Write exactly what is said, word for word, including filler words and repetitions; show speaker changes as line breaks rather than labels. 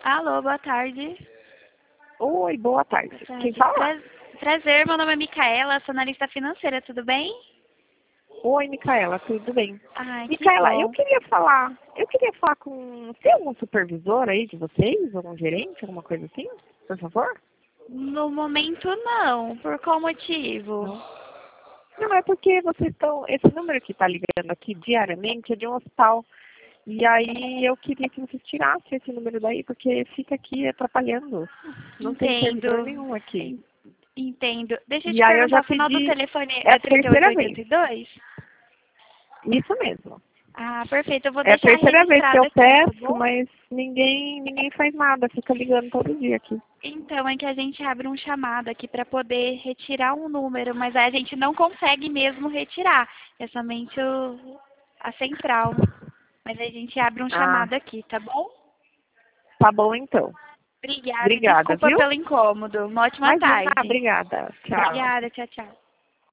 Alô, boa tarde.
Oi, boa tarde.
Boa tarde.
Quem fala?
Pra- Prazer, meu nome é Micaela, sou analista financeira, tudo bem?
Oi, Micaela, tudo bem?
Ai, que
Micaela, eu
bom.
queria falar, eu queria falar com, tem algum supervisor aí de vocês, algum gerente, alguma coisa assim, por favor?
No momento, não. Por qual motivo?
Não. Não, é porque vocês estão, esse número que está ligando aqui diariamente é de um hospital. E aí eu queria que vocês tirassem esse número daí, porque fica aqui atrapalhando. Não tem servidor
Entendo.
nenhum aqui.
Entendo. Deixa eu
E
te
aí eu
perguntar,
já
o final do
pedi,
telefone
é a
é trinta e oito
terceira vez.
oitenta e dois?
Isso mesmo.
Ah, perfeito. Eu vou
É a
deixar
terceira vez que
registrado
eu
aqui, tá
peço,
bom?
mas ninguém, ninguém faz nada, fica ligando todo dia aqui.
Então, é que a gente abre um chamado aqui para poder retirar um número, mas aí a gente não consegue mesmo retirar. É somente o, a central. Mas a gente abre um
Ah,
chamado aqui, tá bom?
tá bom então.
Obrigada e
Obrigada,
desculpa
viu?
pelo incômodo. Uma ótima
Imagina,
tarde.
obrigada. Tchau.
Obrigada, tchau, tchau.